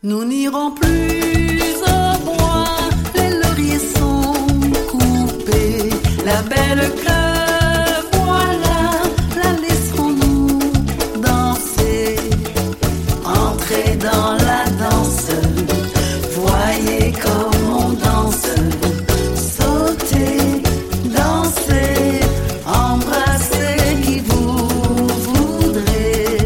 Nous n'irons plus au bois, les lauriers sont coupés, la belle fleur, voilà, la laisserons-nous danser, entrer dans la danse, voyez comme on danse, sauter, danser, embrasser qui vous voudrez.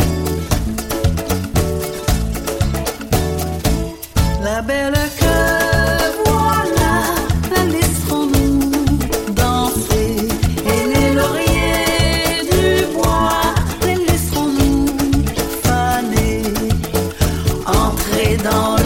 La belle que voilà, la laisserons-nous danser. Et les lauriers du bois, les laisserons-nous faner, entrer dans